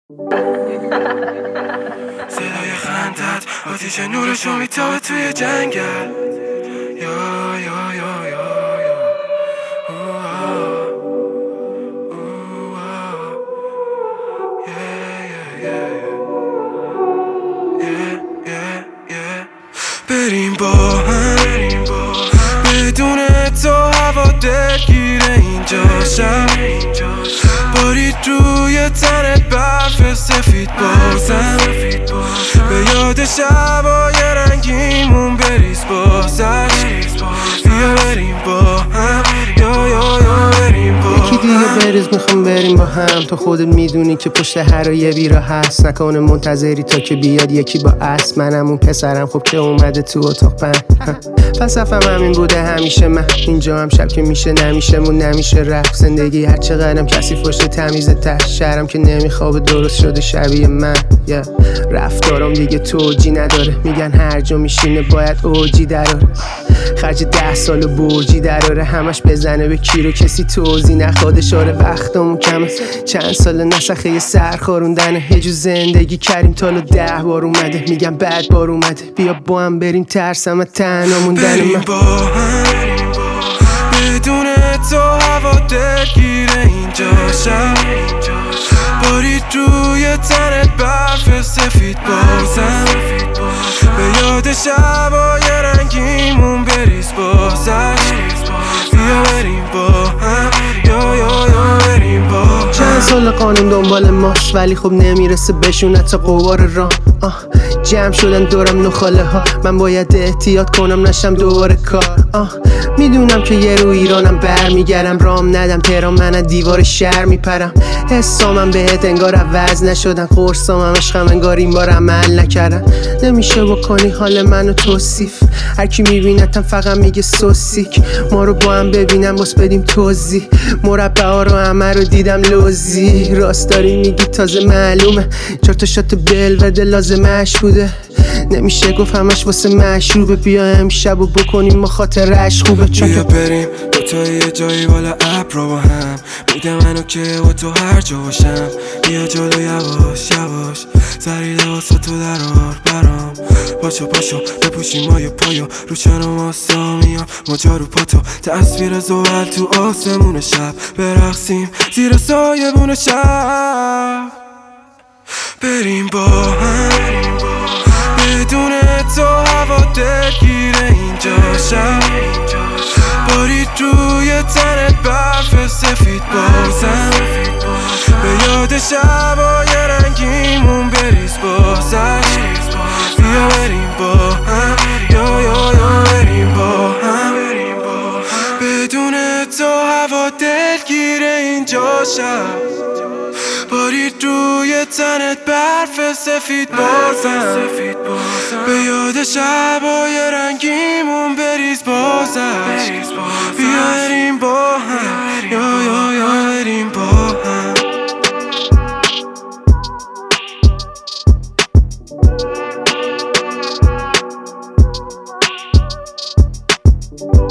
صدای خندت آتیش نورشو میتابه توی جنگل. یا یا یا یا بریم با هم بدون تو هوا دلگیره اینجا شب بارید روی تنت برف سفید بازم به یاد شبای رنگیمون بریز بازش. بیا بریم با هم یا یا یا بریم با هم. یکی دیگه بریز میخوام بریم با هم. تو خودت میدونی که پشت هر یه بیرا هست. نکنه منتظری تا که بیاد یکی با اسب. منم اون پسرم خب که اومده تو اتاق فلسفم همین بوده همیشه. من اینجا هم شب که میشه نمیشه مون نمیشه رفت. زندگی هر چقدرم کسی فشت تمیزه ته شهرم که نمیخوابه درست شده شبیه من. رفتارم دیگه توجی نداره. میگن هر جا میشینه باید اوجی دراره. خرج 10 سال برجی دراره. همش بزنه به کی رو کسی توضیح نخواده. شاره وقتمون کمه چند سال نسخه یه سر خوروندنه. یه جو زندگی کردیم تالو 10 بار اومده. میگم بعد بار اومده. بیا با هم بریم ترسم از تنها موندن من. بریم با هم بدون تو هوا دلگیره اینجا شب بارید روی تنت برف سفید بازم به یاد شبای رنگیمون بریز بازش. بیا بریم با هم یا یا یا بریم با هم. چند سال قانون دنبال ماش ولی خب نمیرسه بشونه تا قوار راه. جمع شدن دورم نخاله ها. من باید احتیاط کنم نشم دوباره کار. میدونم که یه رو ایرانم برمیگردم. رام ندم تهران من از دیوار شهر میپرم. حسامم بهت انگار عوض نشدن. قرصامم عشقم انگار این بار عمل نکردن. نمیشه بکنی حال منو توصیف. هر کی میبینتم فقط میگه سوسیک. ما رو با هم ببینم باز بدیم توضیح. مربع ها رو همه رو دیدم لوزی. راست داری میگی تازه معلومه 4 تا شات بلوده لازمش بوده. نمیشه گفت همش واسه مشروبه. بیا امشب و بکنیم ما خاطرش خوبه. بیا بریم دوتا یه جایی بالا ابرا با هم. میده منو که با تو هر جا باشم. بیا جلو یواش یواش سری لباسا تو درار برام. پاشو پاشو بپوشیم مایه پایو رو چنم آسامیام. مجا رو پاتو تصویر زوال تو آسمون شب. برقصیم زیر سایبون شب. بریم با هم بدون تو هوا دلگیره اینجا شب بارید روی تنت برف سفید بازم به یاد شبای رنگیمون بریز بازش. بیا بریم با هم یا یا یا بریم با هم بدون تو هوا دلگیره اینجا شب بارید روی تنت برف سفید بازم به یاد شبای رنگیمون بریز بازش. بیا بریم با هم یا یا یا بریم با هم.